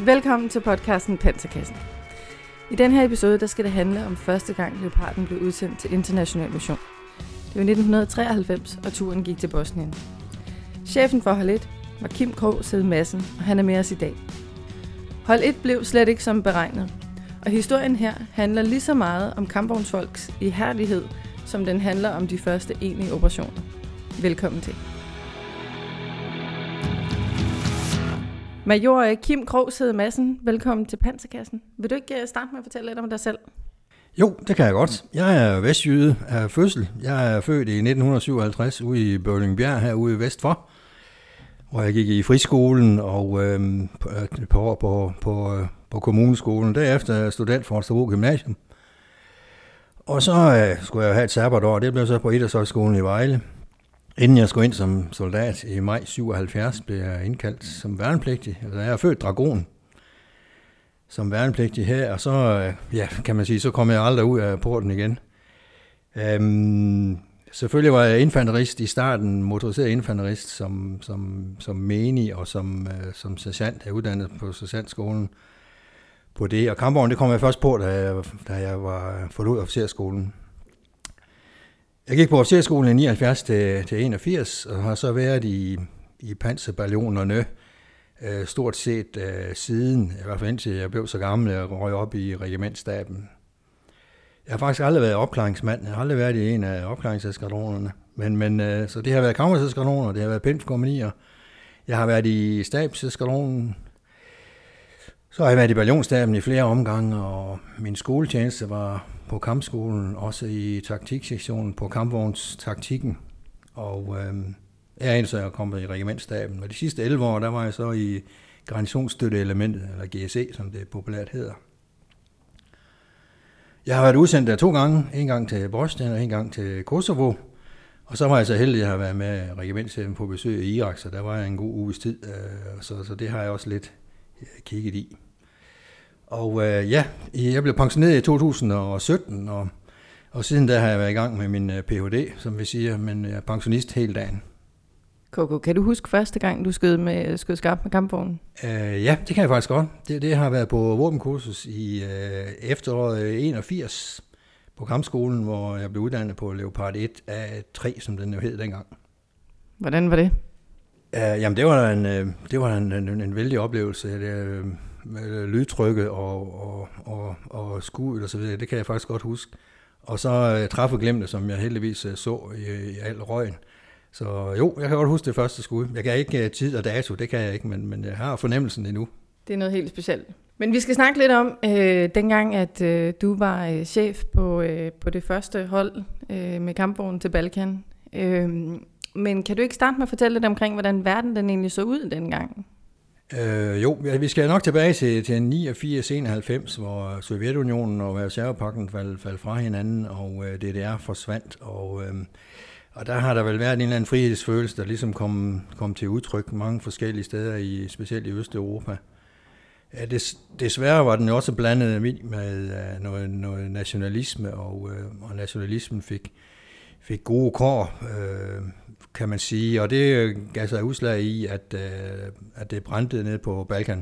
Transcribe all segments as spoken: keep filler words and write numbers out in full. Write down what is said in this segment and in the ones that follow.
Velkommen til podcasten Panserkassen. I den her episode der skal det handle om første gang Leoparden blev udsendt til international mission. Det var nitten treoghalvfems, og turen gik til Bosnien. Chefen for hold et var Kim Krogh Madsen, og han er med os i dag. Hold et blev slet ikke som beregnet, og historien her handler lige så meget om kampvognsfolks ihærdighed, som den handler om de første egentlige operationer. Velkommen til. Major Kim Krogh Madsen, velkommen til Panserkassen. Vil du ikke starte med at fortælle lidt om dig selv? Jo, det kan jeg godt. Jeg er vestjyde af fødsel. Jeg er født i nitten syvoghalvtreds ude i Bøvlingbjerg herude vestfor, hvor jeg gik i friskolen og øh, et par år på, på, på kommuneskolen. Derefter er jeg student for Holstebro Gymnasium. Og så øh, skulle jeg have et sabbatår. Det blev så på Idrætshøjskolen i Vejle. Inden jeg skulle ind som soldat i maj syvoghalvfjerds, blev jeg indkaldt som værnepligtig. Altså, jeg er født dragon som værnepligtig her, og så, ja, kan man sige, så kom jeg aldrig ud af porten igen. Øhm, selvfølgelig var jeg infanterist i starten, motoriseret infanterist som, som, som menig og som, øh, som sergeant. Jeg er uddannet på sergeantskolen på det, og kampvogn, det kom jeg først på, da jeg, da jeg var forlod officerskolen. Jeg gik på officerskolen i nioghalvfjerds til, til enogfirs, og har så været i, i panserbataljonerne øh, stort set øh, siden, i hvert fald indtil jeg blev så gammel, jeg røg op i regimentsstaben. Jeg har faktisk aldrig været opklaringsmand, jeg har aldrig været i en af opklaringseskadronerne, men, men øh, så det har været kammerseskadroner, det har været P E M-kompagnier, jeg har været i stabseskadronen, så har jeg været i bataljonsstaben i flere omgange, og min skoletjeneste var på kampskolen, også i taktiksektionen på kampvognstaktikken. Og øh, jeg er egentlig så kommet i regimentsstaben. Og de sidste elleve år, der var jeg så i garnisonsstøtteelementet, eller G S E, som det populært hedder. Jeg har været udsendt der to gange, en gang til Bosnien og en gang til Kosovo. Og så var jeg så heldig, at jeg har været med regimentschefen på besøg i Irak, så der var jeg en god uges tid, øh, så, så det har jeg også lidt kigget i. Og øh, ja, jeg blev pensioneret i to tusind og sytten, og, og siden da har jeg været i gang med min P H D, som vi siger, men jeg er pensionist hele dagen. Koko, kan du huske første gang, du skød, med, skød skarpt med kampvognen? Øh, ja, det kan jeg faktisk godt. Det, det har været på våbenkursus i øh, efteråret enogfirs på kampskolen, hvor jeg blev uddannet på Leopard et A tre, som den jo hed dengang. Hvordan var det? Øh, jamen, det var en, det var en, en, en vældig oplevelse. Det, med lydtrykket og, og, og, og skuddet og så videre, det kan jeg faktisk godt huske. Og så uh, træffeglemte, som jeg heldigvis uh, så i, i al røgen. Så jo, jeg kan godt huske det første skud. Jeg kan ikke uh, tid og dato, det kan jeg ikke, men, men jeg har fornemmelsen endnu. Det er noget helt specielt. Men vi skal snakke lidt om, øh, dengang at øh, du var øh, chef på, øh, på det første hold øh, med kampvognen til Balkan. Øh, men kan du ikke starte med at fortælle lidt omkring, hvordan verden den egentlig så ud dengang? Øh, jo, vi skal nok tilbage til, til niogfirs enoghalvfems, hvor Sovjetunionen og Warszawapagten faldt fald fra hinanden, og øh, D D R forsvandt. Og, øh, og der har der vel været en eller anden frihedsfølelse, der ligesom kom, kom til udtryk mange forskellige steder, i, specielt i Østeuropa. Ja, des, desværre var den også blandet med, med uh, noget, noget nationalisme, og, uh, og nationalismen fik, fik gode kår, uh, kan man sige, og det gav sig udslag i, at, uh, at det brændte ned på Balkan.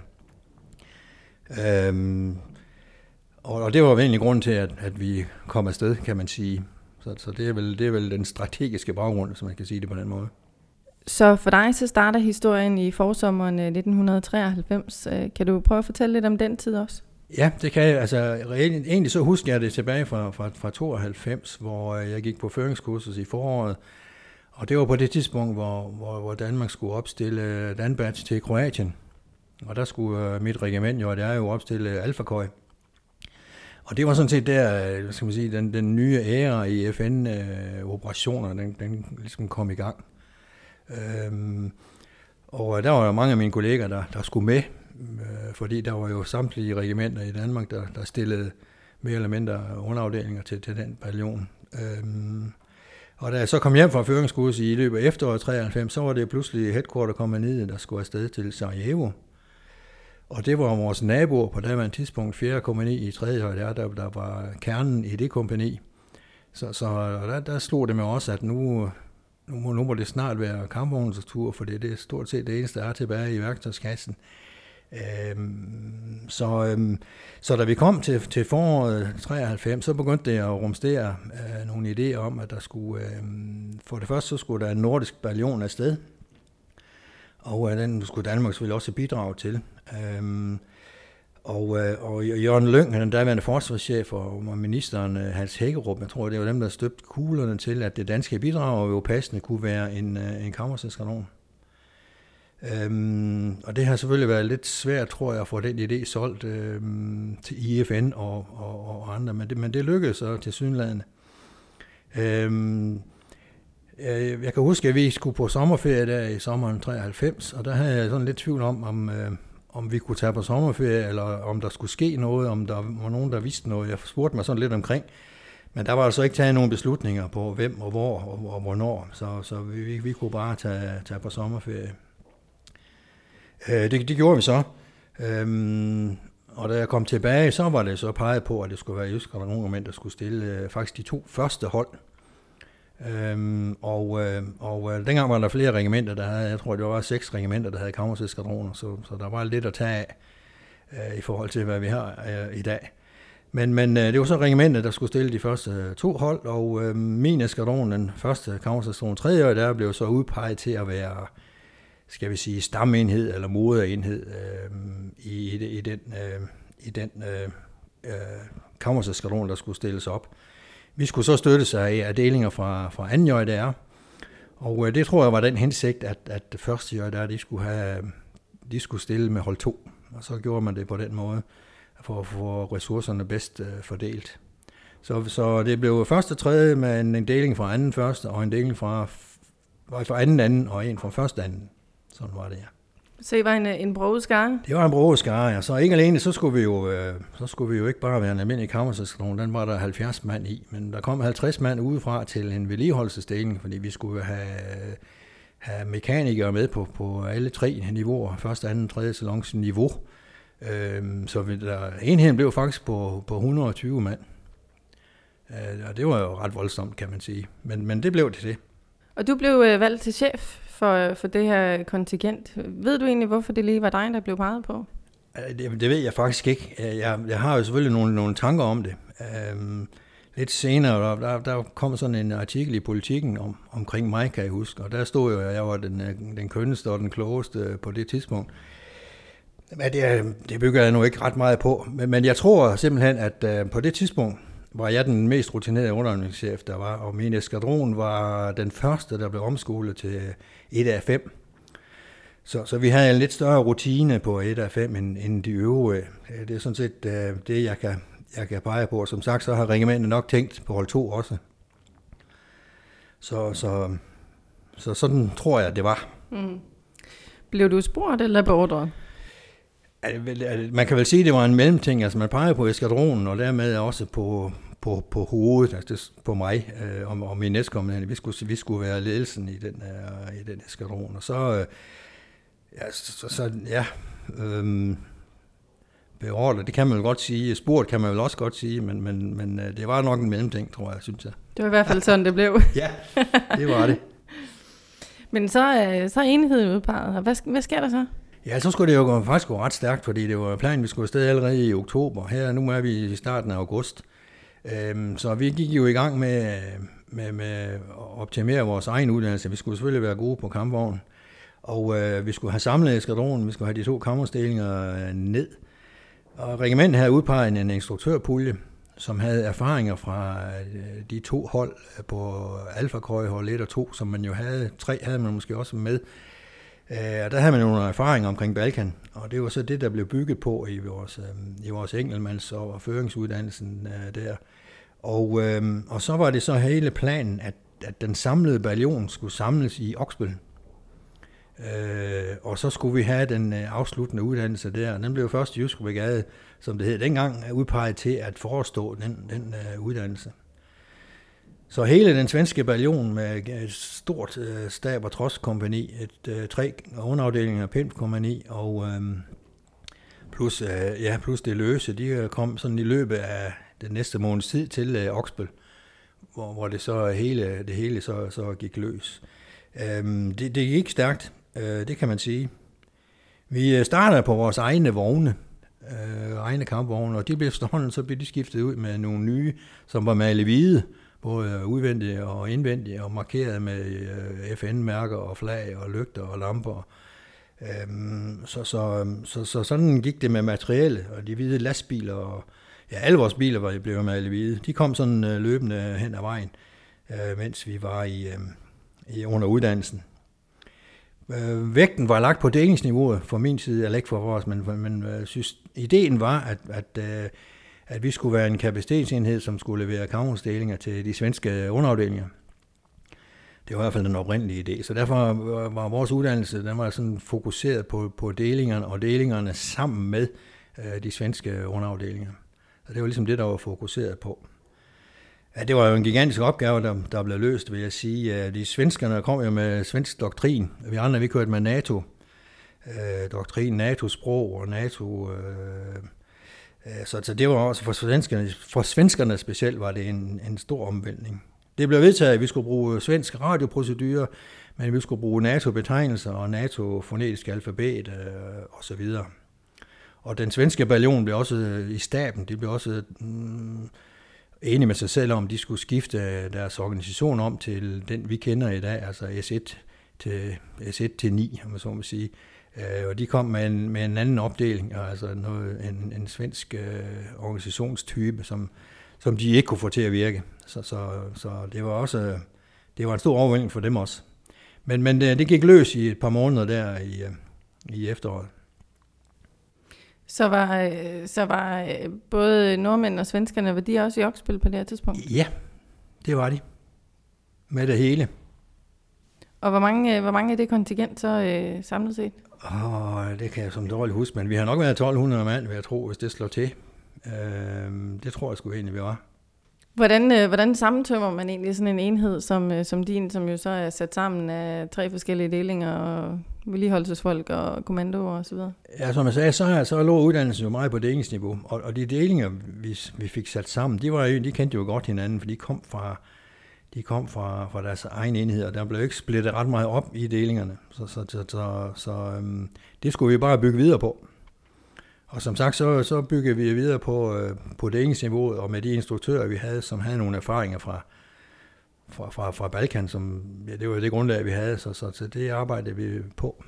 Um, og, og det var egentlig grunden til, at, at vi kom afsted, kan man sige. Så, så det, er vel, det er vel den strategiske baggrund, som man kan sige det på den måde. Så for dig så starter historien i forsommeren nitten treoghalvfems. Kan du prøve at fortælle lidt om den tid også? Ja, det kan jeg. Altså, egentlig så husker jeg det tilbage fra, fra, fra tooghalvfems, hvor jeg gik på føringskursus i foråret. Og det var på det tidspunkt, hvor, hvor, hvor Danmark skulle opstille Danbatch til Kroatien. Og der skulle mit regiment jo, og det er jo opstille Alpha-Køj. Og det var sådan set der, hvad skal man sige, den, den nye æra i F N-operationer, den, den ligesom kom i gang. Øhm, og der var jo mange af mine kolleger, der, der skulle med, øh, fordi der var jo samtlige regimenter i Danmark, der, der stillede mere eller mindre underafdelinger til, til den bataljon. Øhm, og da jeg så kom hjem fra føringskursus i løbet af efteråret treoghalvfems, så var det pludselig headquarter-kompagniet, der skulle afsted til Sarajevo. Og det var vores naboer på daværende tidspunkt, fjerde kompagni i tredje højde, der, der var kernen i det kompagni. Så, så der, der slog det med også, at nu... Nu må, nu må det snart være kampvognens tur, for det er stort set det eneste, der er tilbage i værktøjskassen. Øhm, så, øhm, så da vi kom til, til foråret treoghalvfems, så begyndte det at rumstere øh, nogle idéer om, at der skulle, øh, for det første så skulle der en nordisk bataillon afsted, og øh, den skulle Danmark selvfølgelig også bidrage til. Øhm, og, øh, og Jørgen Lyng, den daværende forsvarschef, og ministeren øh, Hans Hækkerup, jeg tror, det var dem, der støbte kuglerne til, at det danske bidrag jo passende kunne være en, øh, en kammerserskadron. Øhm, og det har selvfølgelig været lidt svært, tror jeg, at få den idé solgt øhm, til I F N og, og, og andre, men det, men det lykkedes så til synlædende. Øhm, jeg kan huske, at vi skulle på sommerferie der i sommeren treoghalvfems, og der havde jeg sådan lidt tvivl om, om, øh, om vi kunne tage på sommerferie, eller om der skulle ske noget, om der var nogen, der vidste noget. Jeg spurgte mig sådan lidt omkring, men der var altså ikke taget nogen beslutninger på, hvem og hvor og, og hvornår, så, så vi, vi kunne bare tage, tage på sommerferie. Det, det gjorde vi så, øhm, og da jeg kom tilbage, så var det så peget på, at det skulle være Jysk Skadron, der skulle stille øh, faktisk de to første hold. Øhm, og, øh, og øh, dengang var der flere regimenter, der havde, jeg tror det var seks regimenter, der havde kammerserskadroner, så, så der var lidt at tage af øh, i forhold til, hvad vi har øh, i dag. Men, men øh, det var så regimentet, der skulle stille de første to hold, og øh, min eskadron, den første kammerserskadron, tredje år, der blev så udpeget til at være, skal vi sige, staменhed eller moderenhed øh, i, i, i den, øh, i den øh, øh, kammerserskadron, der skulle stilles op. Vi skulle så støtte sig af delinger fra, fra anden J D R, og øh, det tror jeg var den hensigt, at, at det første J D R, de skulle, have, de skulle stille med hold to, og så gjorde man det på den måde, for at få ressourcerne bedst øh, fordelt. Så, så det blev første tredje med en, en deling fra anden første, og en deling fra, fra anden anden, og en fra første anden. Sådan var det, ja. Så I var en, en broget skare? Det var en broget skare, ja. Så ikke alene, så skulle vi jo, øh, så skulle vi jo ikke bare være en almindelig kammerserskadron, den var der halvfjerds mand i, men der kom halvtreds mand udefra til en vedligeholdelsesdeling, fordi vi skulle have, have mekanikere med på, på alle tre niveauer, første, anden, tredje salons niveau. Øhm, så vi, der, enheden blev faktisk på, på et hundrede og tyve mand. Øh, og det var jo ret voldsomt, kan man sige, men, men det blev til det. Og du blev øh, valgt til chef for, for det her kontingent. Ved du egentlig, hvorfor det lige var dig, der blev peget på? Det, det ved jeg faktisk ikke. Jeg, jeg har jo selvfølgelig nogle, nogle tanker om det. Øhm, lidt senere, der, der kom sådan en artikel i Politikken om, omkring mig, kan jeg huske. Og der stod jo, at jeg var den, den kønneste og den klogeste på det tidspunkt. Men det, det bygger jeg nu ikke ret meget på. Men, men jeg tror simpelthen, at uh, på det tidspunkt var jeg den mest rutinerede underholdningschef, der var. Og min eskadron var den første, der blev omskolet til et af fem. Så, så vi havde en lidt større rutine på et af fem end, end de øvrige. Det er sådan set uh, det, jeg kan, jeg kan pege på. Som sagt, så har regimentet nok tænkt på hold to også. Så, så, så sådan tror jeg, det var. Mm. Blev du spurgt eller beordret? Man kan vel sige, at det var en mellemting. Altså man peger på eskadronen, og dermed også på, på, på hovedet, altså på mig øh, og, og min næstkommende. Vi skulle, vi skulle være ledelsen i den, øh, i den eskadron. Og så, øh, ja, så, så, ja øh, beordret, det kan man vel godt sige. Spurgt kan man vel også godt sige, men, men, men det var nok en mellemting, tror jeg, synes jeg. Det var i hvert fald sådan, det blev. Ja, det var det. Men så, så er enigheden udpeget. Hvad, hvad sker der så? Ja, så skulle det jo faktisk gå ret stærkt, fordi det var planen, vi skulle afsted allerede i oktober. Her nu er vi i starten af august. Øhm, så vi gik jo i gang med, med, med at optimere vores egen uddannelse. Vi skulle selvfølgelig være gode på kampvognen. Og øh, vi skulle have samlet eskadronen, vi skulle have de to kammerstillinger ned. Og regimentet havde udpeget en instruktørpulje, som havde erfaringer fra de to hold på Alfa Krøj, hold et og to, som man jo havde. Tre havde man måske også med. Og der havde man nogle erfaringer omkring Balkan, og det var så det, der blev bygget på i vores, i vores enkeltmands- og føringsuddannelsen der. Og, og så var det så hele planen, at, at den samlede bataljon skulle samles i Oksbøl. Og så skulle vi have den afsluttende uddannelse der. Den blev først Jysk Brigade, som det hed dengang, udpeget til at forestå den, den uddannelse. Så hele den svenske bataljon med et stort øh, stab- og trods-kompagni, et øh, tre underafdelinger af P I M P-kompagni, og øh, plus, øh, ja, plus det løse, de kom sådan i løbet af den næste måneds tid til øh, Oksbøl, hvor, hvor det så hele, det hele så, så gik løs. Øh, det, det gik stærkt, øh, det kan man sige. Vi starter på vores egne vogne, øh, egne kampvogne, og de blev efterhånden, så blev de skiftet ud med nogle nye, som var malet hvide, både udvendige og indvendige, og markeret med øh, F N-mærker og flag og lygter og lamper. Øhm, så, så, så, så sådan gik det med materielle, og de hvide lastbiler, og ja, alle vores biler var blevet malet hvide. De kom sådan øh, løbende hen ad vejen, øh, mens vi var i, øh, i under uddannelsen. Øh, vægten var lagt på delingsniveauet fra min side, eller ikke for vores, men, men øh, synes, ideen var, at, at, øh, at vi skulle være en kapacitetsenhed, som skulle levere kampvognsdelinger til de svenske underafdelinger. Det var i hvert fald den oprindelige idé, så derfor var vores uddannelse, den var sådan fokuseret på, på delingerne, og delingerne sammen med øh, de svenske underafdelinger. Så det var ligesom det, der var fokuseret på. Ja, det var jo en gigantisk opgave, der, der blev løst, vil jeg sige. De svenskerne kom jo med svensk doktrin. Vi andre, vi kørte med NATO-doktrin, øh, NATO-sprog og NATO... Øh, øh, så, så det var også for svenskerne, for svenskerne specielt, var det en, en stor omvæltning. Det blev vedtaget, at vi skulle bruge svensk radioprocedurer, men vi skulle bruge NATO-betegnelser og NATO-fonetisk alfabet øh, osv. Og den svenske bataljon blev også i staben, de blev også mm, enige med sig selv om, de skulle skifte deres organisation om til den, vi kender i dag, altså S et til, S et til ni, om man så må sige. Øh, og de kom med en, med en anden opdeling, altså noget, en, en svensk øh, organisationstype, som som de ikke kunne få til at virke. Så, så, så det var også det var en stor overvældning for dem også. Men, men det, det gik løs i et par måneder der i, i efteråret. Så var, så var både nordmænd og svenskerne, var de også i Oksbøl på det her tidspunkt? Ja, det var de. Med det hele. Og hvor mange, hvor mange er det kontingent så øh, samlet set? Åh, det kan jeg som dårligt huske, men vi har nok været tolv hundrede mand, vil jeg tro, hvis det slår til. Det tror jeg sgu egentlig, vi var. Hvordan, hvordan sammentømmer man egentlig sådan en enhed som, som din, som jo så er sat sammen af tre forskellige delinger, og vedligeholdelsesfolk og kommandoer og så videre? Ja, som jeg sagde, så, så lå uddannelsen jo meget på delingsniveau, og, og de delinger, vi, vi fik sat sammen, de, var jo, de kendte jo godt hinanden, for de kom fra, de kom fra, fra deres egen enhed, og der blev ikke splittet ret meget op i delingerne, så, så, så, så, så øhm, det skulle vi bare bygge videre på. Og som sagt, så, så byggede vi videre på, øh, på delingsniveauet, og med de instruktører, vi havde, som havde nogle erfaringer fra, fra, fra, fra Balkan, som, ja, det var det grundlag, vi havde, så, så, så det arbejdede vi på,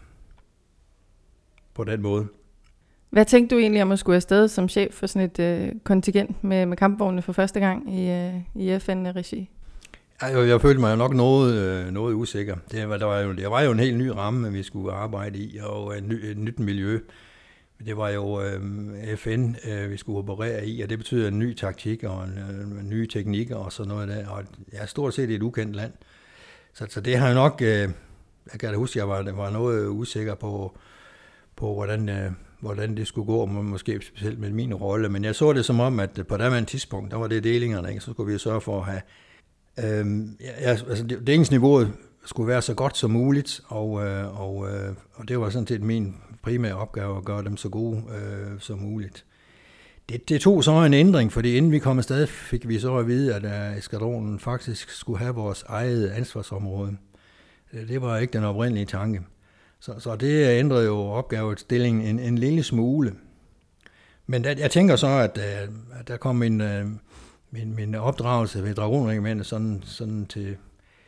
på den måde. Hvad tænkte du egentlig om at skulle afsted som chef for sådan et øh, kontingent med, med kampvogne for første gang i, øh, i F N-regi? Jeg, jeg følte mig jo nok noget, øh, noget usikker. Det var, der, var jo, der var jo en helt ny ramme, vi skulle arbejde i, og et, ny, et nyt miljø. Det var jo øh, F N, øh, vi skulle operere i, og det betyder en ny taktik og en, øh, nye teknikker og sådan noget der. Og jeg er stort set i et ukendt land. Så, så det har jeg nok, øh, jeg kan da huske, at jeg var, var noget usikker på, på hvordan, øh, hvordan det skulle gå, måske specielt med min rolle. Men jeg så det som om, at på daværende tidspunkt, der var det delingerne, ikke? Så skulle vi sørge for at have, øh, ja, altså delingsniveauet skulle være så godt som muligt, og, øh, og, øh, og det var sådan set min primære opgave at gøre dem så gode øh, som muligt. Det, det tog så en ændring, fordi inden vi kom afsted, fik vi så at vide, at uh, eskadronen faktisk skulle have vores eget ansvarsområde. Det var ikke den oprindelige tanke. Så, så det ændrede jo opgavestillingen en, en lille smule. Men der, jeg tænker så, at, uh, at der kom min, uh, min, min opdragelse ved Dragonregimentet sådan, sådan til...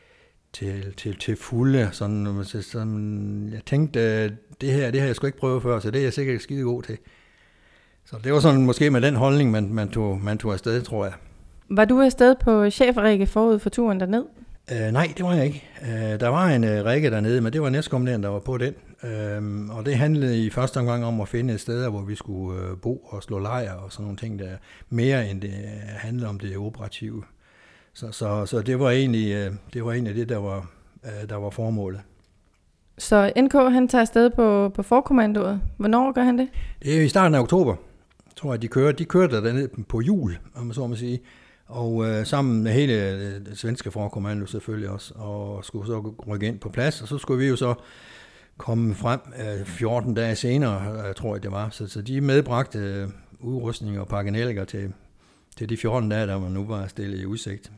Til, til, til fulde. Sådan, sådan, jeg tænkte, det her, det har jeg sgu ikke prøvet før, så det er jeg sikkert skide god til. Så det var sådan måske med den holdning, man, man, tog, man tog afsted, tror jeg. Var du afsted på chefrække forud for turen derned? Uh, nej, det var jeg ikke. Uh, der var en uh, række dernede, men det var næstkommende, der var på den. Uh, og det handlede i første omgang om at finde et sted, hvor vi skulle uh, bo og slå lejr og sådan nogle ting, der mere end det handlede om det operative. Så, så, så det var egentlig det var egentlig det der var der var formålet. Så N K han tager afsted på på forkommandoet. Hvornår gør han det? Det er i starten af oktober. Jeg tror at de kører de kørte der ned på jul, om man så må sige, og øh, sammen med hele det svenske forkommando selvfølgelig også, og skulle så rykke ind på plads, og så skulle vi jo så komme frem øh, fjorten dage senere, jeg tror jeg det var. Så, så de medbragte øh, udrustning og pakkenelliger til til de fjorten dage, der nu var stillet i udsigt.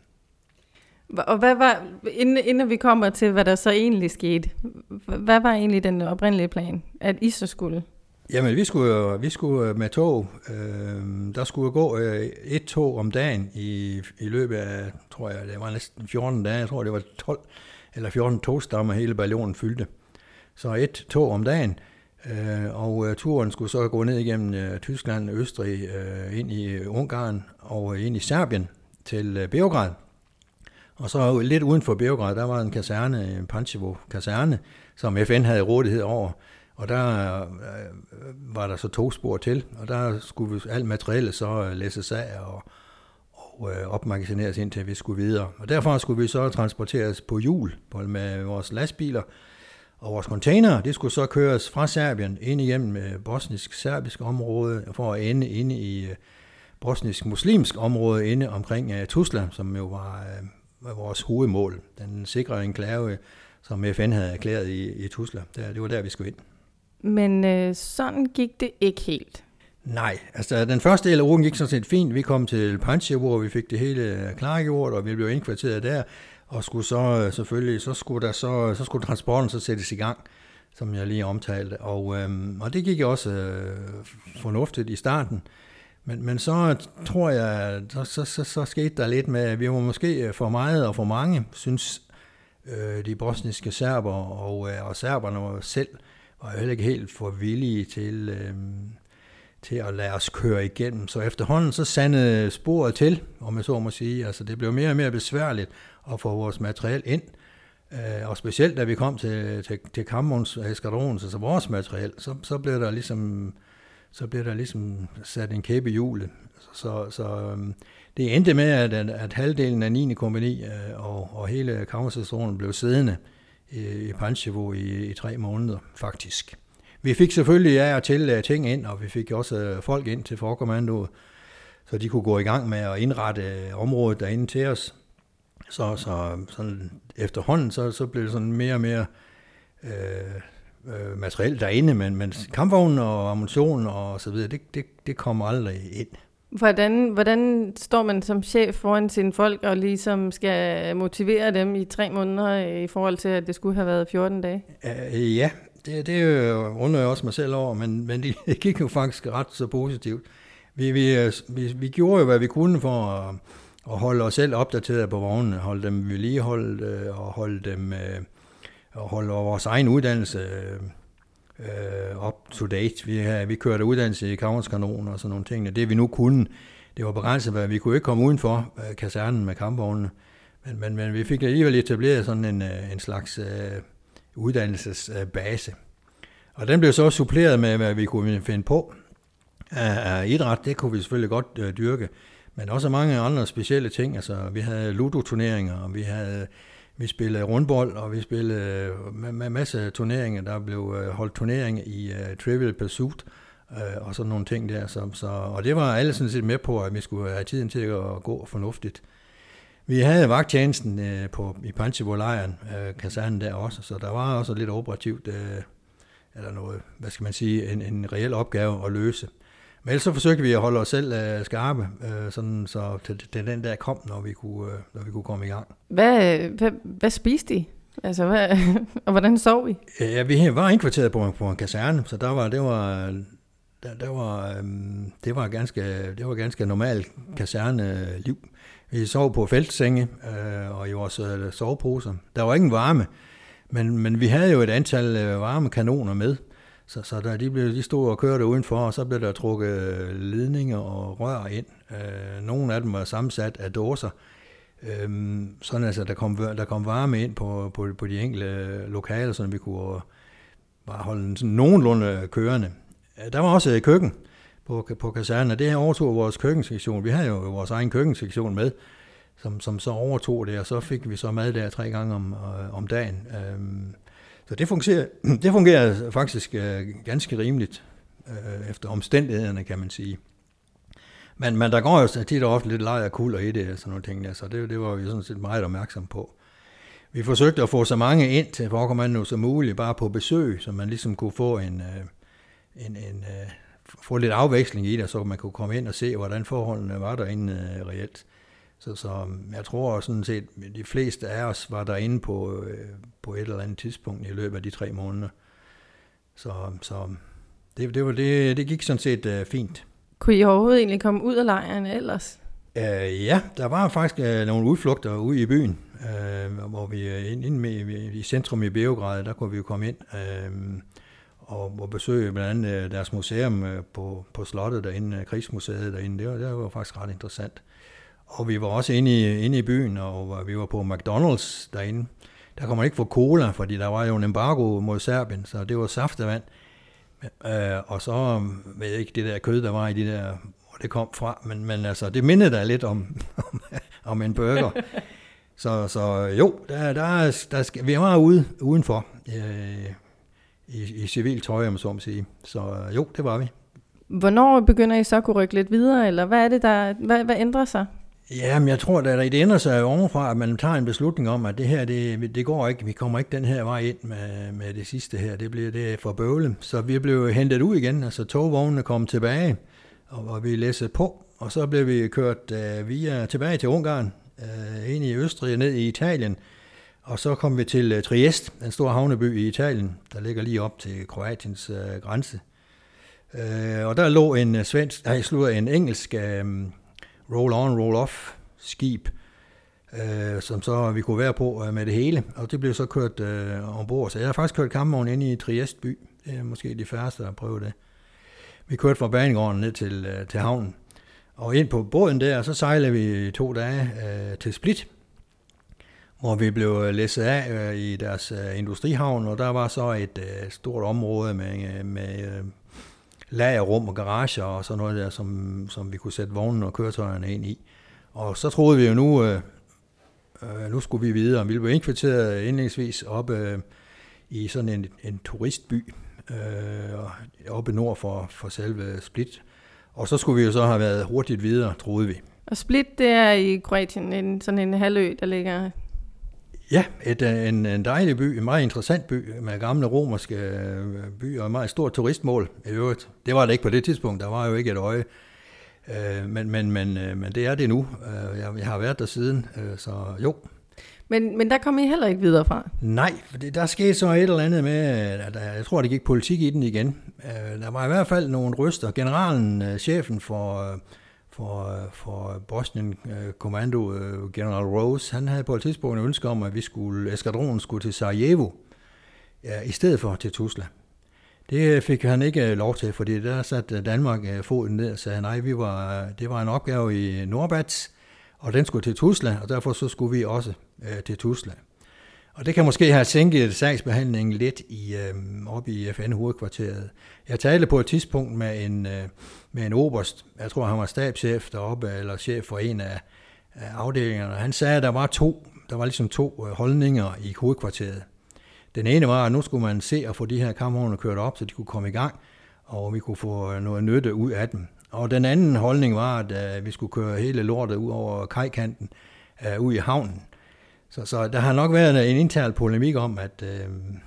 Og hvad var, inden, inden vi kommer til, hvad der så egentlig skete, hvad var egentlig den oprindelige plan, at I så skulle? Jamen, vi skulle, vi skulle med tog. Øh, der skulle gå øh, et tog om dagen i, i løbet af, tror jeg, det var næsten fjorten dage. Jeg tror, det var tolv eller fjorten togstammer, hele ballonen fyldte. Så et tog om dagen. Øh, og øh, turen skulle så gå ned igennem øh, Tyskland, Østrig, øh, ind i Ungarn og ind i Serbien til øh, Beograd. Og så lidt uden for Beograd, der var en kaserne, en Pančevo-kaserne, som F N havde rådighed over. Og der øh, var der så togspor til, og der skulle vi, alt materialet så læsses af og, og øh, opmagasineres indtil vi skulle videre. Og derfor skulle vi så transporteres på hjul med vores lastbiler, og vores container, det skulle så køres fra Serbien ind igennem bosnisk-serbisk område, for at ende inde i bosnisk-muslimsk område, inde omkring Tuzla, som jo var, var vores hovedmål. Den sikre enklave, som F N havde erklæret i, i Tuzla. Det var der, vi skulle ind. Men øh, sådan gik det ikke helt. Nej, altså den første del af ruten gik sådan set fint. Vi kom til Pančevo, hvor vi fik det hele klargjort, og vi blev indkvarteret der. Og skulle så selvfølgelig, så skulle der så, så skulle transporten så sættes i gang, som jeg lige omtalte. Og, øhm, og det gik også øh, fornuftigt i starten. Men, men så tror jeg, så, så, så, så skete der lidt med, at vi var måske for meget og for mange, synes øh, de bosniske serber og, øh, og serberne selv var jo heller ikke helt for villige til, øh, til at lade os køre igennem. Så efterhånden så sandede sporet til, om jeg så må sige. Altså det blev mere og mere besværligt at få vores materiel ind. Og specielt da vi kom til, til, til Kammerons eskadron, altså vores materiel, så, så blev der ligesom så blev der ligesom sat en kæppe i hjulet. Så, så det endte med, at, at halvdelen af niende kompagni og, og hele Kammerons blev siddende i, i Pančevo i, i tre måneder, faktisk. Vi fik selvfølgelig af og til ting ind, og vi fik også folk ind til forkommandoet, så de kunne gå i gang med at indrette området derinde til os. Så, så sådan efterhånden, så, så blev det sådan mere og mere øh, øh, materiel derinde, men, men kampvognen og ammunition og så videre, det, det, det kom aldrig ind. Hvordan, hvordan står man som chef foran sine folk og ligesom skal motivere dem i tre måneder i forhold til, at det skulle have været fjorten dage? Uh, ja, det, det undrer jeg også mig selv over, men, men det, det gik jo faktisk ret så positivt. Vi, vi, vi, vi gjorde jo, hvad vi kunne for at, at holde os selv opdateret på vognene, holde dem vedligeholdt og holde dem og holde vores egen uddannelse uh, up to date. Vi, vi kørte uddannelse i Kammerskanoner og sådan nogle ting. Det vi nu kunne, det var begrænset, hvad vi kunne ikke komme udenfor uh, kasernen med kampvognene. Men, men, men vi fik alligevel etableret sådan en, en slags uh, uddannelsesbase. Og den blev så suppleret med, hvad vi kunne finde på af idræt. Det kunne vi selvfølgelig godt uh, dyrke, men også mange andre specielle ting. Altså, vi havde ludo-turneringer, og vi havde vi spillede rundbold, og vi spillede med masse af turneringer. Der blev holdt turneringer i uh, Trivial Pursuit uh, og sådan nogle ting der. Så, så, og det var alle sådan set med på, at vi skulle have tiden til at gå fornuftigt. Vi havde vagttjenesten uh, på, i Pančevo-lejren, uh, kasernen der også, så der var også lidt operativt, uh, eller noget, hvad skal man sige, en, en reel opgave at løse. Men ellers så forsøgte vi at holde os selv uh, skarpe, uh, sådan, så til, til den der kom, når vi kunne, uh, når vi kunne komme i gang. Hvad, hvad, hvad spiste I? Altså, hvad, og hvordan sov I? Ja, vi var indkvarteret på, på en kaserne, så der var, det var, der, der var, um, det var ganske, det var ganske normalt kaserneliv. Vi sov på feltsenge uh, og i vores uh, soveposer. Der var ingen varme, men, men vi havde jo et antal uh, varme kanoner med. Så, så der, de, blev, de stod og kørte udenfor, og så blev der trukket ledninger og rør ind. Øh, nogle af dem var sammensat af dåser, øh, sådan altså, der kom, der kom varme ind på, på, på de enkelte lokaler, så vi kunne bare holde sådan nogenlunde kørende. Der var også et køkken på, på kasernen, og det her overtog vores køkkensektion. Vi havde jo vores egen køkkensektion med, som, som så overtog det, og så fik vi så mad der tre gange om, om dagen. Øh, Så det fungerer, det fungerer faktisk øh, ganske rimeligt øh, efter omstændighederne, kan man sige. Men, men der går jo tit og ofte lidt leg og kulder i det, sådan nogle ting der, så det, det var vi sådan set meget opmærksom på. Vi forsøgte at få så mange ind til forkommando som muligt, bare på besøg, så man ligesom kunne få en, øh, en, en øh, få lidt afveksling i det, så man kunne komme ind og se, hvordan forholdene var derinde øh, reelt. Så, så jeg tror sådan set, at de fleste af os var derinde på, øh, på et eller andet tidspunkt i løbet af de tre måneder. Så, så det, det, var, det, det gik sådan set uh, fint. Kunne I overhovedet egentlig komme ud af lejren ellers? Uh, ja, der var faktisk uh, nogle udflugter ude i byen, uh, hvor vi uh, inde med, i centrum i Beograd, der kunne vi jo komme ind uh, og, og besøge blandt andet uh, deres museum uh, på, på slottet derinde, uh, Krigsmuseet derinde. Det var, det var faktisk ret interessant. Og vi var også inde i, inde i byen, og vi var på McDonald's derinde. Der kunne man ikke få cola, fordi der var jo en embargo mod Serbien, så det var saftevand. Uh, og så ved jeg ikke, det der kød, der var i de der, hvor det kom fra, men, men altså, det mindede da lidt om, om, om en burger. så, så jo, der, der, der skal, vi var ude udenfor uh, i, i civil tøj, om så må sige. Så jo, det var vi. Hvornår begynder I så at kunne rykke lidt videre, eller hvad er det, der, hvad, hvad ændrer sig? Jamen, jeg tror, at det ændrer sig ovenfra, at man tager en beslutning om, at det her, det, det går ikke, vi kommer ikke den her vej ind med, med det sidste her, det bliver det for bøvle. Så vi blev hentet ud igen, altså togvognene kom tilbage, og, og vi læssede på, og så blev vi kørt uh, via tilbage til Ungarn, uh, ind i Østrig og ned i Italien, og så kom vi til uh, Trieste, en stor havneby i Italien, der ligger lige op til Kroatiens uh, grænse. Uh, og der lå en svensk, nej, slutter en engelsk uh, roll-on, roll-off skib, øh, som så vi kunne være på øh, med det hele, og det blev så kørt øh, ombord. Så jeg har faktisk kørt kampvogn inde i Trieste by. Det er måske de færreste, der har prøvet det. Vi kørte fra banegården ned til, øh, til havnen, og ind på båden der, så sejlede vi to dage øh, til Split, hvor vi blev læsset af øh, i deres øh, industrihavn, og der var så et øh, stort område med, med øh, lagerrum og garager og sådan noget der, som, som vi kunne sætte vognen og køretøjerne ind i. Og så troede vi jo nu, øh, øh, nu skulle vi videre. Vi blev indkvarteret indlægsvis oppe øh, i sådan en, en turistby øh, oppe nord for, for selve Split. Og så skulle vi jo så have været hurtigt videre, troede vi. Og Split, det er i Kroatien, en, sådan en halvø, der ligger... Ja, et, en, en dejlig by, en meget interessant by med gamle romerske byer og et meget stort turistmål i øvrigt. Det var det ikke på det tidspunkt, der var jo ikke et øje, men, men, men, men det er det nu. Jeg, jeg har været der siden, så jo. Men, men der kom I heller ikke videre fra? Nej, for det, der skete så et eller andet med, at jeg tror, det gik politik i den igen. Der var i hvert fald nogle ryster. Generalen, chefen for... For, for Bosnien Kommando, General Rose, han havde på et tidspunkt en ønske om, at vi skulle, eskadronen skulle til Sarajevo, ja, i stedet for til Tuzla. Det fik han ikke lov til, fordi der satte Danmark foden ned og sagde, nej, vi var, det var en opgave i Norbats, og den skulle til Tuzla, og derfor så skulle vi også øh, til Tuzla. Og det kan måske have sænket sagsbehandlingen lidt i, øh, oppe i F N-hovedkvarteret. Jeg talte på et tidspunkt med en, øh, med en oberst, jeg tror han var stabschef deroppe, eller chef for en af, af afdelingerne. Han sagde, at der var to, der var ligesom to øh, holdninger i hovedkvarteret. Den ene var, at nu skulle man se at få de her kampvogne kørt op, så de kunne komme i gang, og vi kunne få noget nytte ud af dem. Og den anden holdning var, at øh, vi skulle køre hele lortet ud over kajkanten, øh, ud i havnen. Så, så der har nok været en intern polemik om, at, øh,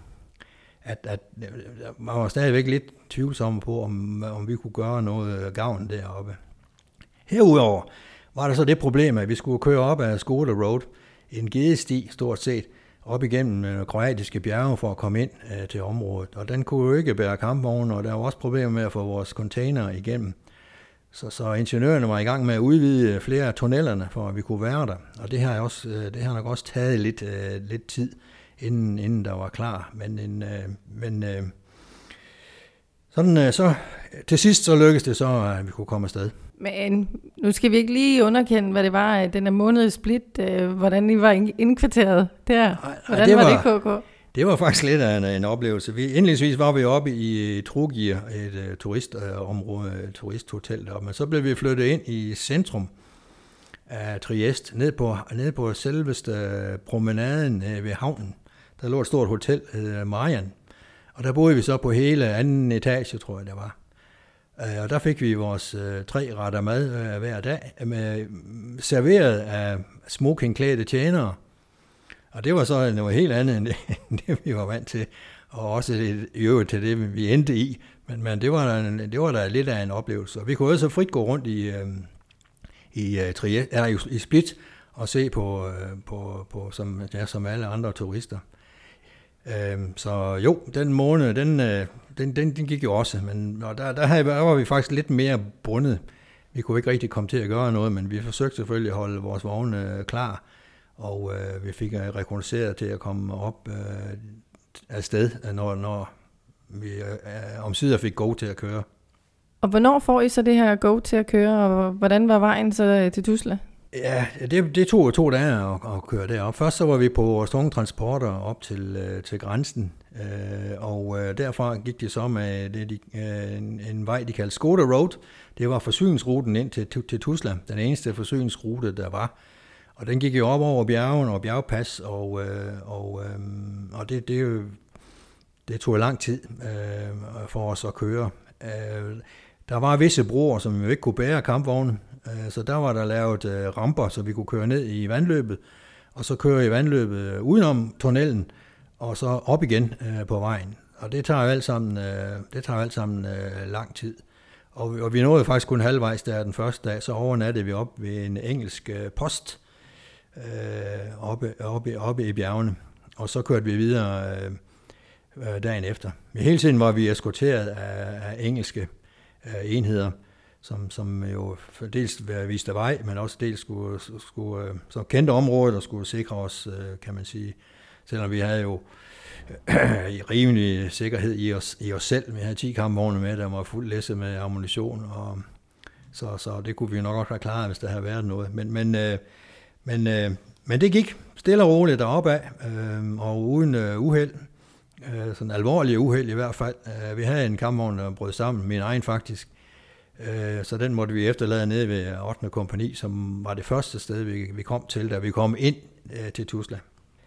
at, at man var stadigvæk lidt tvivlsomme på, om, om vi kunne gøre noget gavn deroppe. Herudover var der så det problem, at vi skulle køre op ad Skoda Road, en gedesti stort set, op igennem kroatiske bjerge for at komme ind øh, til området. Og den kunne jo ikke bære kampvogne, og der var også problemer med at få vores container igennem. Så, så ingeniørerne var i gang med at udvide flere af tunnelerne, for at vi kunne være der. Og det har, også, det har nok også taget lidt, uh, lidt tid, inden, inden der var klar. Men, en, uh, men uh, sådan, uh, så, til sidst så lykkedes det så, at vi kunne komme afsted. Men nu skal vi ikke lige underkende, hvad det var, den her måned i Split, uh, hvordan I var indkvarteret der. Hvordan det var, var det, K K? Det var faktisk lidt af en, en oplevelse. Vi, indledningsvis var vi oppe i Trogir, et uh, turistområde, et turisthotel deroppe, men så blev vi flyttet ind i centrum af Trieste, ned på, ned på selveste promenaden uh, ved havnen. Der lå et stort hotel, uh, Marian, og der boede vi så på hele anden etage, tror jeg det var. Uh, og der fik vi vores uh, tre retter mad uh, hver dag, med, serveret af smokingklædte tjenere. Og det var så noget helt andet end det, end det vi var vant til, og også i øvrigt til det, vi endte i. Men, men det, var da, det var da lidt af en oplevelse. Og vi kunne også frit gå rundt i, øh, i, uh, Trieste, eller i Split og se på, øh, på, på som, ja, som alle andre turister. Øhm, så jo, den måned, den, øh, den, den, den gik jo også, men og der, der, havde, der var vi faktisk lidt mere bundet. Vi kunne ikke rigtig komme til at gøre noget, men vi forsøgte selvfølgelig at holde vores vogne øh, klar, og øh, vi fik øh, rekognosceret til at komme op øh, afsted, når, når vi øh, omsider fik go til at køre. Og hvornår får I så det her go til at køre, og hvordan var vejen så til Tuzla? Ja, det, det tog to dage at, at køre derop. Først så var vi på vores tunge transporter op til, til grænsen, og derfra gik det så med det, de, en, en vej, de kaldte Skoda Road. Det var forsyningsruten ind til, til Tuzla, den eneste forsyningsrute, der var. Og den gik jo op over bjergen og bjergpas, og, og, og det, det, det tog lang tid for os at køre. Der var visse broer, som jo ikke kunne bære kampvogne, så der var der lavet ramper, så vi kunne køre ned i vandløbet, og så køre i vandløbet udenom tunnelen, og så op igen på vejen. Og det tager jo alt sammen, det tager jo alt sammen lang tid. Og vi nåede faktisk kun halvvejs der den første dag, så overnattede vi op ved en engelsk post oppe, oppe, oppe i bjergene, og så kørte vi videre dagen efter. Men hele tiden var vi eskorteret af, af engelske enheder, som, som jo dels viste vej, men også dels skulle, skulle, som kendte området og skulle sikre os, kan man sige, selvom vi havde jo rimelig sikkerhed i os, i os selv. Vi havde ti kampvogne med, der var fuldt læsset med ammunition, og så, så det kunne vi nok også have klaret, hvis der havde været noget. Men, men, men, men det gik stille og roligt deroppe af, og uden uheld. Sådan alvorlige uheld i hvert fald. Vi havde en kampvogn, der brød sammen, min egen faktisk, så den måtte vi efterlade nede ved ottende kompagni, som var det første sted, vi, vi kom til, da vi kom ind til Tuzla.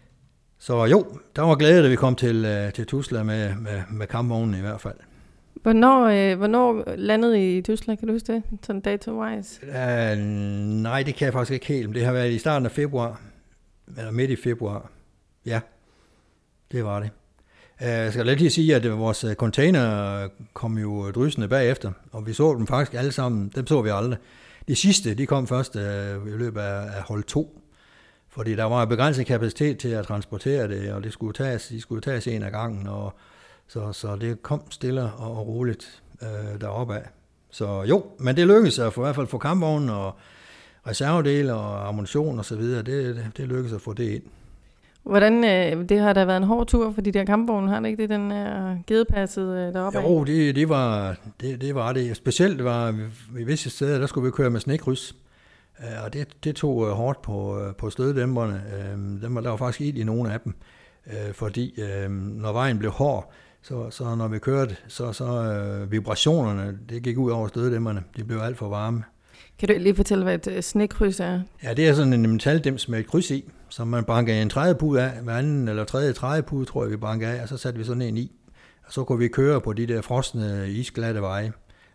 Så jo, der var glæde, da vi kom til, til Tuzla med, med, med kampvognen i hvert fald. Hvornår, øh, hvornår landede I i Tuzla, kan du huske det? Sådan dato-wise? Uh, nej, det kan jeg faktisk ikke helt. Det har været i starten af februar, eller midt i februar. Ja, det var det. Jeg skal lidt lige sige, at vores container kom jo drysende bagefter, og vi så dem faktisk alle sammen, dem så vi aldrig. De sidste, de kom først i løbet af hold to, fordi der var begrænset kapacitet til at transportere det, og det skulle tages, de skulle tages en af gangen, og så, så det kom stille og roligt øh, deroppe af. Så jo, men det lykkedes at få, i hvert fald få kampvognen og reservedele og ammunition og så videre, det, det lykkedes at få det ind. Hvordan, øh, det har da været en hård tur for de der kampvogne, har det ikke det, den er gedepasset øh, deroppe af? Jo, det, det, var, det, det var det. Specielt var vi visse steder, der skulle vi køre med snekryds, øh, og det, det tog øh, hårdt på, øh, på støddæmperne. Øh, dem var, der var faktisk ild i nogle af dem, øh, fordi øh, når vejen blev hård, så, så når vi kørte, så, så øh, vibrationerne, det gik ud over støddæmperne, de blev alt for varme. Kan du lige fortælle, hvad et snekryds er? Ja, det er sådan en metaldims med et kryds i, som man banker en trædepude af, hver anden eller tredje trædepude, tror jeg, vi banker af, og så satte vi sådan en i. Og så kunne vi køre på de der frosne, isglatte veje.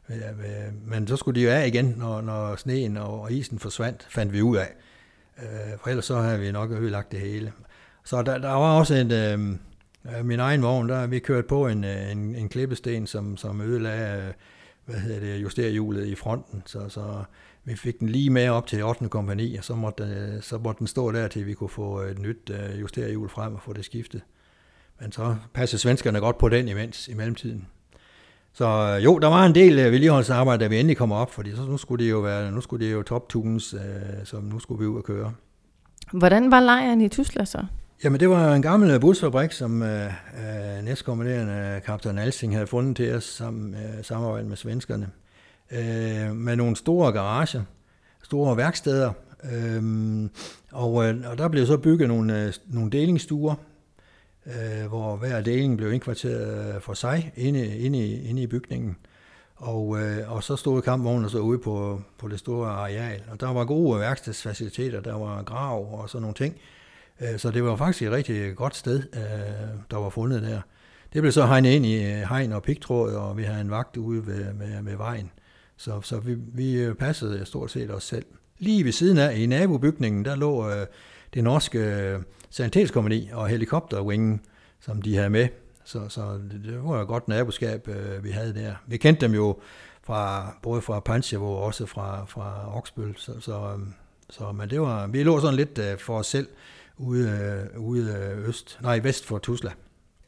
Men så skulle de jo af igen, når, når sneen og isen forsvandt, fandt vi ud af. For ellers så havde vi nok ødelagt det hele. Så der, der var også en, øh, min egen vogn, der vi kørte på en, en, en klippesten, som, som ødelagde, hvad hedder det, justerhjulet i fronten, så, så vi fik den lige med op til ottende kompagni, og så måtte, så måtte den stå der, til vi kunne få et nyt justerhjul frem og få det skiftet. Men så passede svenskerne godt på den imens, i mellemtiden. Så jo, der var en del vedligeholdelsesarbejde, da vi endelig kom op, fordi så nu skulle det jo være, nu skulle det jo top-tunes, så nu skulle vi ud og køre. Hvordan var lejren i Tuzla så? Jamen, det var en gammel busfabrik, som øh, næstkommanderende kaptajn Alsing havde fundet til os sammen øh, samarbejde med svenskerne. Øh, med nogle store garager, store værksteder, øh, og, øh, og der blev så bygget nogle, øh, nogle delingsstuer, øh, hvor hver deling blev indkvarteret for sig inde, inde, i, inde i bygningen. Og, øh, og så stod kampvognen så ude på, på det store areal, og der var gode værkstedsfaciliteter, der var grav og sådan nogle ting. Så det var faktisk et rigtig godt sted, der var fundet der. Det blev så hegnet ind i hegn og pigtråd, og vi havde en vagt ude ved, med, med vejen. Så, så vi, vi passede stort set os selv. Lige ved siden af, i nabobygningen, der lå det norske sanitetskompagni og helikoptervingen, som de havde med. Så, så det var et godt naboskab, vi havde der. Vi kendte dem jo fra, både fra Pantsjevo og også fra, fra Oksbøl. Så, så, så men det var, vi lå sådan lidt for os selv, ude, ude øst, nej, vest for Tuzla.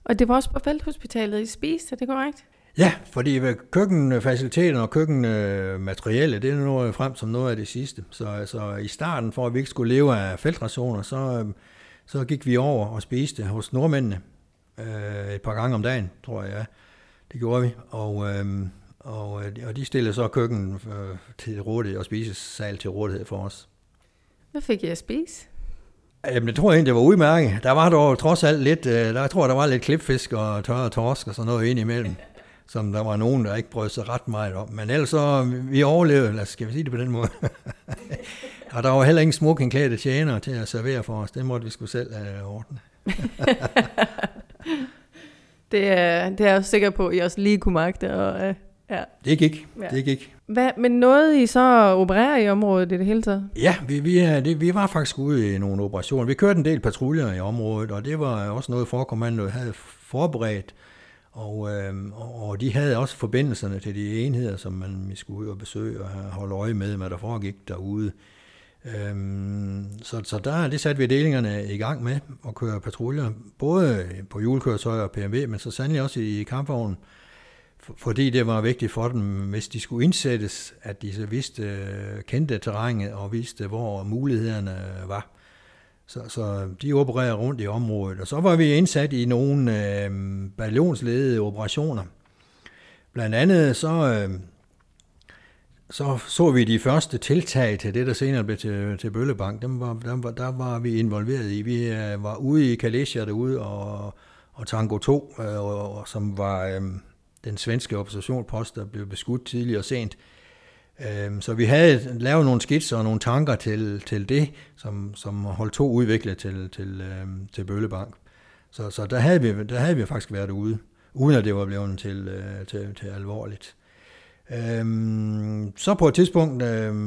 Og det var også på felthospitalet, I spiste, er det korrekt? Ja, fordi køkkenfaciliteterne og køkkenmaterialet, det er nået frem som noget af det sidste. Så altså, i starten, for at vi ikke skulle leve af feltrationer, så, så gik vi over og spiste hos nordmændene øh, et par gange om dagen, tror jeg. Ja. Det gjorde vi. Og, øh, og, og de stillede så køkken øh, til rådighed og spisesal til rådighed for os. Hvad fik I at spise? Jamen, det tror jeg egentlig, det var udmærket. Der var dog trods alt lidt, øh, der, jeg tror, der var lidt klipfisk og tørre torsk og sådan noget ind imellem, som der var nogen, der ikke brød sig ret meget om. Men ellers så, vi overlevede, lad os, skal vi sige det på den måde. Og der var heller ingen smokingklædte tjenere til at servere for os. Det måtte vi sgu selv uh, ordne. det, er, det er jeg sikker på, at I også lige kunne magte. Og, uh, ja. Det gik, ja. det gik. Hvad, men nåede I så at operere i området i det hele taget? Ja, vi, vi, det, vi var faktisk ude i nogle operationer. Vi kørte en del patruljer i området, og det var også noget, forkommandoet havde forberedt. Og, øh, og de havde også forbindelserne til de enheder, som man skulle ud og besøge og holde øje med, hvad der foregik derude. Øhm, så, så der, det satte vi delingerne i gang med at køre patruljer, både på hjulkøretøjer og P M W, men så sandelig også i kampvognen, for, fordi det var vigtigt for dem, hvis de skulle indsættes, at de så vidste, kendte terrænet og vidste, hvor mulighederne var. Så, så de opererede rundt i området, og så var vi indsat i nogle øh, batallionsledede operationer. Blandt andet så, øh, så så vi de første tiltag til det, der senere blev til, til Bøllebank. Dem var, der, var, der var vi involveret i. Vi øh, var ude i Kalesia derude, og, og Tango to, øh, og, og, som var øh, den svenske observationspost, der blev beskudt tidligt og sent. Så vi havde lavet nogle skitser og nogle tanker til, til det, som, som Hold to udviklet til, til, til Bøllebank. Så, så der, havde vi, der havde vi faktisk været ude, uden at det var blevet til, til, til alvorligt. Så på et tidspunkt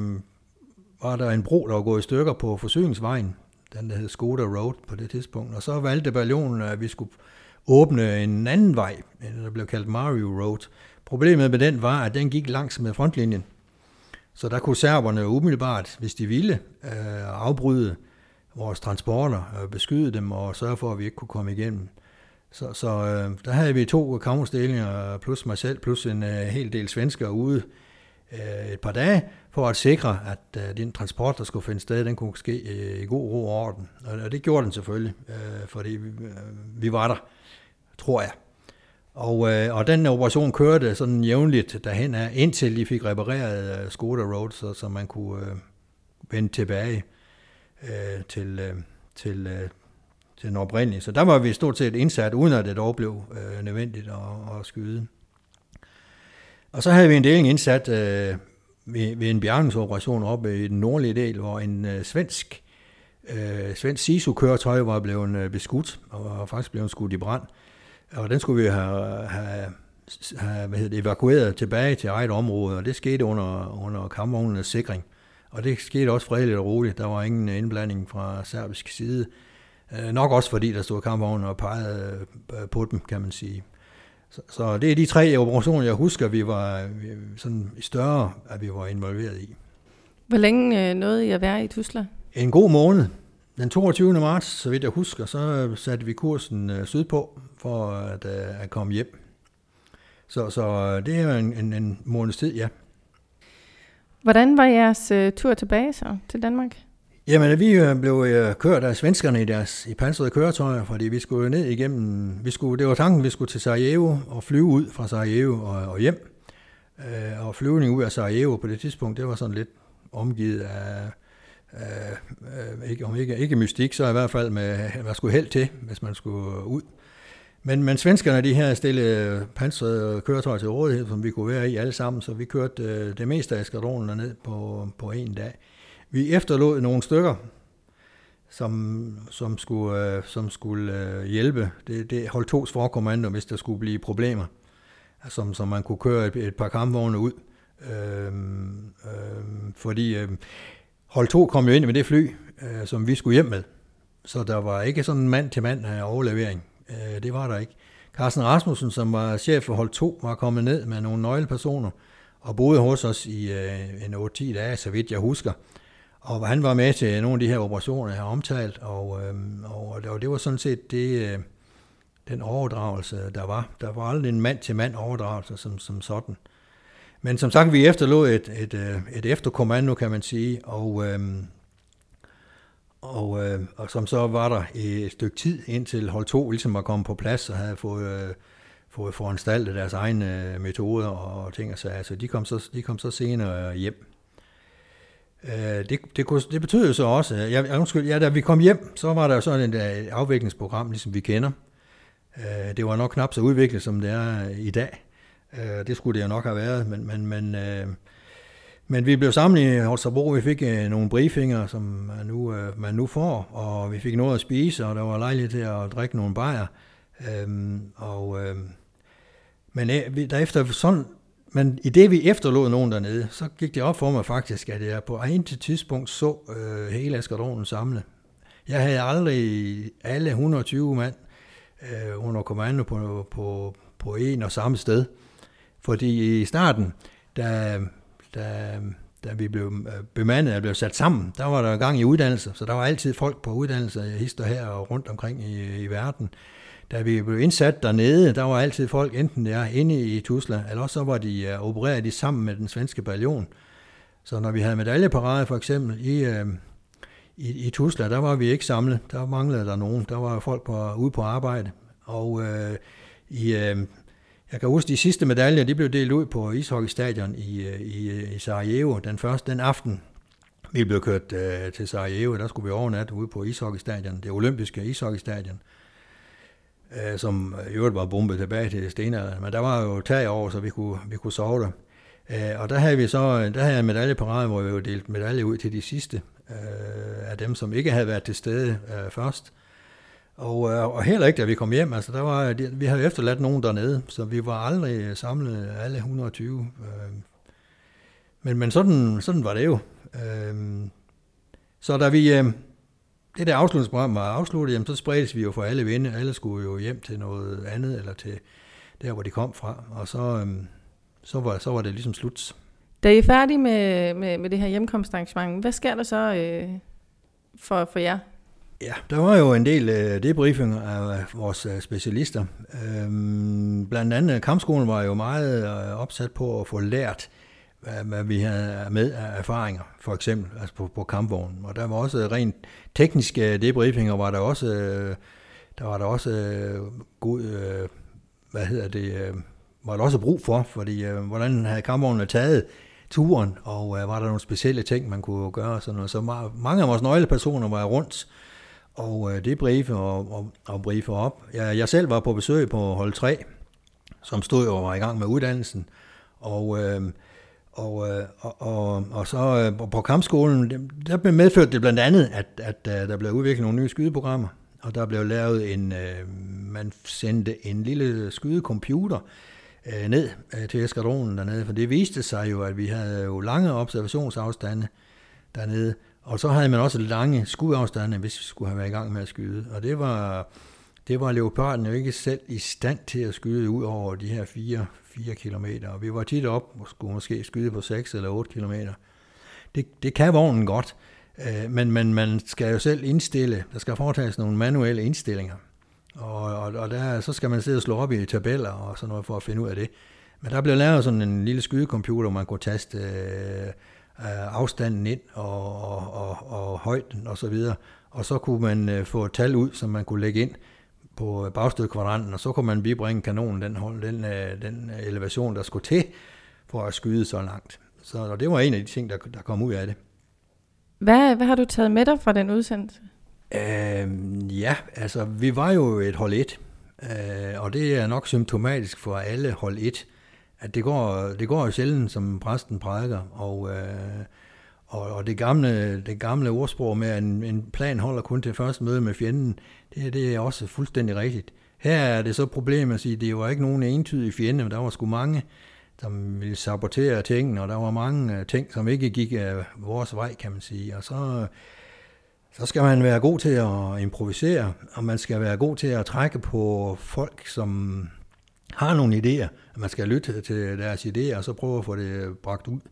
var der en bro, der var gået i stykker på forsyningsvejen, den der hed Skoda Road på det tidspunkt, og så valgte bataljonen, at vi skulle åbne en anden vej, der blev kaldt Mario Road. Problemet med den var, at den gik langs med frontlinjen. Så der kunne serberne umiddelbart, hvis de ville, øh, afbryde vores transporter, øh, beskyde dem og sørge for, at vi ikke kunne komme igennem. Så, så øh, der havde vi to kammerstillinger, plus mig selv, plus en øh, hel del svenskere ude øh, et par dage, for at sikre, at øh, den transport, der skulle finde sted, den kunne ske øh, i god ro og orden. Og, og det gjorde den selvfølgelig, øh, fordi vi, øh, vi var der, tror jeg. Og, øh, og den operation kørte sådan jævnligt derhen af, indtil de fik repareret uh, Skoda Road, så, så man kunne øh, vende tilbage øh, til, øh, til, øh, til den oprindelige. Så der var vi stort set indsat, uden at det dog blev øh, nødvendigt at, at skyde. Og så havde vi en deling indsat øh, ved, ved en bjergningsoperation oppe i den nordlige del, hvor en øh, svensk, øh, svensk SISU-køretøj var blevet øh, beskudt, og var faktisk blevet skudt i brand. Og den skulle vi have, have, have hvad hedder det, evakueret tilbage til eget område, og det skete under, under kampvognenes sikring. Og det skete også fredeligt og roligt. Der var ingen indblanding fra serbisk side. Øh, nok også fordi der stod kampvogne og pegede på dem, kan man sige. Så, så det er de tre operationer, jeg husker, vi var sådan større, at vi var involveret i. Hvor længe nåede I at være i Tuzla? En god måned. Den toogtyvende marts, så vidt jeg husker, så satte vi kursen sydpå for at, at komme hjem. Så, så det er en, en, en måneds tid, ja. Hvordan var jeres uh, tur tilbage så til Danmark? Jamen, vi blev uh, kørt af svenskerne i deres i pansrede køretøjer, fordi vi skulle ned igennem, vi skulle, det var tanken, vi skulle til Sarajevo og flyve ud fra Sarajevo og, og hjem. Uh, og flyvning ud af Sarajevo på det tidspunkt, det var sådan lidt omgivet af Uh, uh, ikke, om ikke, ikke mystik, så i hvert fald med, hvad skulle held til, hvis man skulle ud. Men, men svenskerne, de her stille pansrede køretøjer til rådighed, som vi kunne være i alle sammen, så vi kørte uh, det meste af skadronen ned på, på en dag. Vi efterlod nogle stykker, som, som skulle, uh, som skulle uh, hjælpe. Det, det holdt tos forkommando, hvis der skulle blive problemer, som, som man kunne køre et, et par kampvogne ud. Uh, uh, fordi... Uh, Hold to kom jo ind med det fly, øh, som vi skulle hjem med. Så der var ikke sådan en mand-til-mand overlevering. Øh, det var der ikke. Carsten Rasmussen, som var chef for Hold to, var kommet ned med nogle nøglepersoner og boede hos os i øh, en otte ti dage, så vidt jeg husker. Og han var med til nogle af de her operationer, jeg har omtalt, og, øh, og, og det var sådan set det, øh, den overdragelse, der var. Der var aldrig en mand-til-mand overdragelse som, som sådan. Men som sagt, vi efterlod et, et, et efterkommando, kan man sige, og, øhm, og, øh, og som så var der et stykke tid, indtil hold to ligesom var kommet på plads og havde fået, øh, fået foranstaltet deres egne metoder og ting og sager. Så de kom så, de kom så senere hjem. Øh, det, det, kunne, det betød jo så også, jeg, undskyld, ja, da vi kom hjem, så var der jo sådan et, et afviklingsprogram, ligesom vi kender. Øh, det var nok knap så udviklet, som det er i dag. Øh, det skulle det jo nok have været, men, men, men, øh, men vi blev samlet i Holstebro. Vi fik øh, nogle briefinger, som man nu, øh, man nu får, og vi fik noget at spise, og der var lejlighed til at drikke nogle bajer. Øh, og, øh, men øh, derefter sådan, men i det vi efterlod nogen dernede, så gik det op for mig faktisk, at jeg på en tidspunkt så øh, hele eskadronen samlet. Jeg havde aldrig alle et hundrede og tyve mand øh, under kommando på, på, på en og samme sted. Fordi i starten, da, da, da vi blev bemandet og blev sat sammen, der var der gang i uddannelse, så der var altid folk på uddannelse, hister her og rundt omkring i, i verden. Da vi blev indsat dernede, der var altid folk, enten der inde i Tuzla, eller også så var de uh, opereret de sammen med den svenske bataljon. Så når vi havde medaljeparade for eksempel i, uh, i, i Tuzla, der var vi ikke samlet, der manglede der nogen, der var folk på, ude på arbejde. Og uh, i, uh, jeg kan huske, de sidste medaljer, de blev delt ud på ishockeystadion i, i, i Sarajevo den første, den aften. Vi blev kørt uh, til Sarajevo, der skulle vi overnatte ude på ishockeystadion, det olympiske ishockeystadion, som i øvrigt var bombet tilbage til stenalderen, men der var jo tag over, så vi kunne, vi kunne sove der. Og der havde vi så, der havde jeg en medaljeparade, hvor vi jo delt medalje ud til de sidste af dem, som ikke havde været til stede først. Og, og heller ikke, da vi kom hjem, altså der var, vi havde efterladt nogen dernede, så vi var aldrig samlet alle et hundrede og tyve. Men, men sådan, sådan var det jo. Så da vi... Det der afslutningsprogram var afsluttet, jamen, så spredtes vi jo for alle vinde. Alle skulle jo hjem til noget andet, eller til der, hvor de kom fra. Og så, øhm, så, var, så var det ligesom slut. Da I er færdige med, med, med det her hjemkomstarrangement, hvad sker der så øh, for, for jer? Ja, der var jo en del øh, debriefinger af vores øh, specialister. Øhm, blandt andet kampskolen var jo meget øh, opsat på at få lært, hvad vi havde med af erfaringer, for eksempel altså på, på kampvognen. Og der var også rent tekniske debriefinger, var der også, der var der også god, hvad hedder det, var der også brug for, fordi hvordan havde kampvognen taget turen, og var der nogle specielle ting, man kunne gøre, sådan noget. Så mange af vores nøglepersoner var rundt og debriefe og, og, og briefe op. Jeg, jeg selv var på besøg på hold tre, som stod og var i gang med uddannelsen, og Og, og, og, og så på kampskolen, der blev medført det blandt andet, at, at der blev udviklet nogle nye skydeprogrammer, og der blev lavet en, man sendte en lille skydecomputer ned til eskadronen dernede, for det viste sig jo, at vi havde jo lange observationsafstande dernede, og så havde man også lange skudafstande, hvis vi skulle have været i gang med at skyde, og det var, det var Leoparden jo ikke selv i stand til at skyde ud over de her fire fire kilometer, og vi var tit op og skulle måske skyde på seks eller otte kilometer. Det, det kan vognen godt, øh, men, men man skal jo selv indstille, der skal foretages nogle manuelle indstillinger, og, og, og der, så skal man sidde og slå op i tabeller og sådan noget for at finde ud af det. Men der blev lavet sådan en lille skydecomputer, hvor man kunne taste øh, afstanden ind og, og, og, og højden og så videre, og så kunne man øh, få et tal ud, som man kunne lægge ind på bagstødkvadranten, og så kunne man bibringe kanonen den, den, den elevation, der skulle til for at skyde så langt. Så og det var en af de ting, der, der kom ud af det. Hvad, hvad har du taget med dig fra den udsendelse? Øhm, ja, altså vi var jo et hold et, øh, og det er nok symptomatisk for alle hold et, at det går, det går jo sjældent, som præsten prædiker, og, øh, og, og det, gamle, det gamle ordsprog med, at en, en plan holder kun til første møde med fjenden, det, det er også fuldstændig rigtigt. Her er det så problemet at sige, at det var ikke nogen entydige fjende, men der var sgu mange, som ville sabotere tingene, og der var mange ting, som ikke gik af vores vej, kan man sige. Og så, så skal man være god til at improvisere, og man skal være god til at trække på folk, som har nogle idéer. Man skal lytte til deres idéer, og så prøve at få det bragt ud,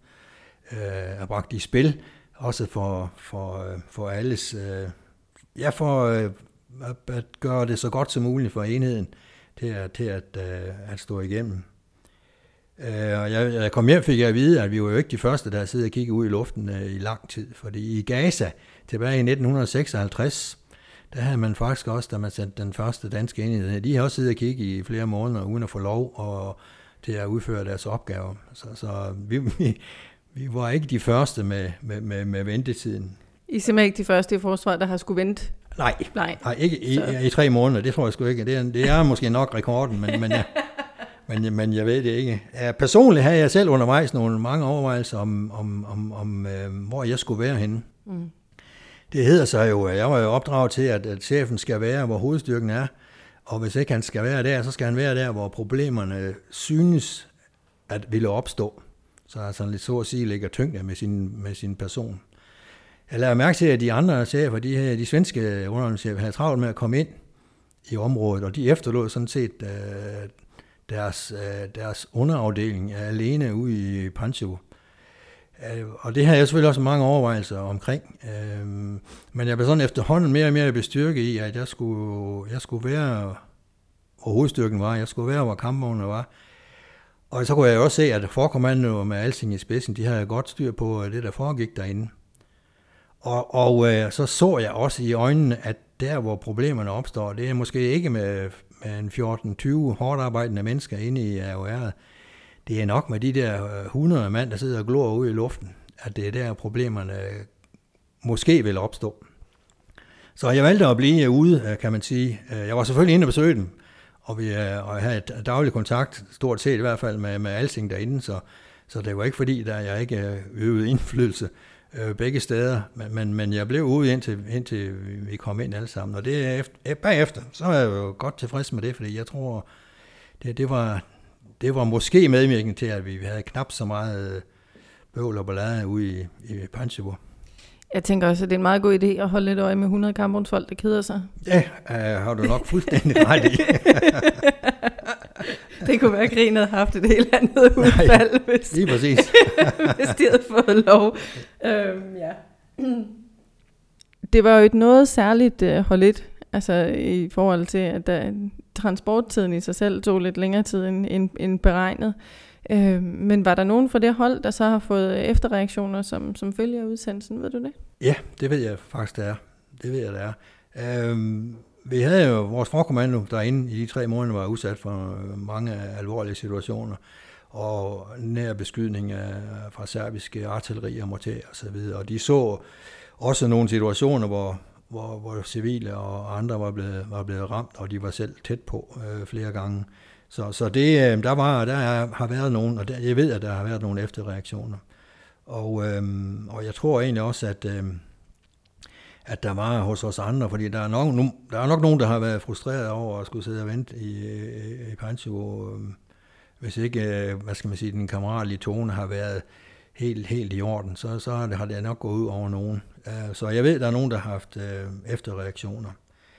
øh, bragt i spil, også for, for, for alles, øh, ja, for øh, at gøre det så godt som muligt for enheden. til at, til at, uh, at stå igennem. Uh, og jeg, jeg kom hjem, fik jeg at vide, at vi var jo ikke de første, der sidder og kigger ud i luften uh, i lang tid. Fordi i Gaza, tilbage i nitten seksoghalvtreds, der havde man faktisk også, da man sendte den første danske enhed ned, de har også siddet og kigget i flere måneder, uden at få lov og, til at udføre deres opgaver. Så, så vi, vi, vi var ikke de første med, med, med, med ventetiden. I er simpelthen ikke de første i forsvaret, der har skulle vente? Nej, nej. nej ikke i, i tre måneder, det tror jeg sgu ikke. Det er, det er måske nok rekorden, men, men, jeg, men, men jeg ved det ikke. Personligt havde jeg selv undervejs nogle mange overvejelser om, om, om, om øh, hvor jeg skulle være henne. Mm. Det hedder sig jo, jeg var jo opdraget til, at, at chefen skal være, hvor hovedstyrken er, og hvis ikke han skal være der, så skal han være der, hvor problemerne synes at ville opstå. Så altså lidt så at sige ligger tyngde med sin, med sin person. Jeg lader mærke til, at de andre chefer, de, her, de svenske underholdningschefer, havde travlt med at komme ind i området, og de efterlod sådan set uh, deres, uh, deres underafdeling alene ude i Panjshir. Uh, og det har jeg selvfølgelig også mange overvejelser omkring. Uh, men jeg blev sådan efterhånden mere og mere bestyrket i, at jeg skulle, jeg skulle være, hvor hovedstyrken var, jeg skulle være, hvor kampvognene var. Og så kunne jeg også se, at forkommando med Alsing i spidsen, de havde godt styr på det, der foregik derinde. Og, og øh, så så jeg også i øjnene, at der, hvor problemerne opstår, det er måske ikke med, med en fjorten tyve hårdt arbejdende mennesker inde i A O R'et. Det er nok med de der hundrede mand, der sidder og glor ude i luften, at det er der, problemerne måske vil opstå. Så jeg valgte at blive ude, kan man sige. Jeg var selvfølgelig inde og besøge dem, og vi og havde daglig kontakt, stort set i hvert fald, med, med Alsing derinde, så, så det var ikke fordi, der jeg ikke øvede indflydelse begge steder, men, men, men jeg blev ude indtil, indtil vi kom ind alle sammen, og det er efter, bagefter, så er jeg jo godt tilfreds med det, fordi jeg tror, det, det, var, det var måske medvirkende til, at vi havde knap så meget bøvl og ballade ude i, i Panjshir. Jeg tænker også, at det er en meget god idé at holde lidt øje med hundrede kampvognsfolk, der keder sig. Ja, øh, har du nok fuldstændig ret i. Det kunne være, at Grin havde haft et helt andet udfald, Nej, hvis, lige præcis. hvis de havde fået lov. Øhm, ja. Det var jo et noget særligt uh, hold et, altså i forhold til, at der, transporttiden i sig selv tog lidt længere tid end, end, end beregnet. Øh, men var der nogen fra det hold, der så har fået efterreaktioner som, som følge af udsendelsen, ved du det? Ja, det ved jeg faktisk, det er. Det ved jeg, det er. Øhm, vi havde jo vores forkommando derinde i de tre måneder, var udsat for mange alvorlige situationer, og nær beskydning af, fra serbiske artilleri og morter og så videre. Og de så også nogle situationer, hvor, hvor, hvor civile og andre var blevet, var blevet ramt, og de var selv tæt på øh, flere gange. Så, så det, der, var, der har været nogen, og der, jeg ved, at der har været nogle efterreaktioner. Og, øhm, og jeg tror egentlig også, at, øhm, at der var hos os andre, fordi der er, nok, der er nok nogen, der har været frustreret over at skulle sidde og vente i, i Panjshir, øhm, hvis ikke, hvad skal man sige, den kammeratlige tone har været helt, helt i orden, så, så har det nok gået ud over nogen. Uh, så jeg ved, at der er nogen, der har haft uh, efterreaktioner.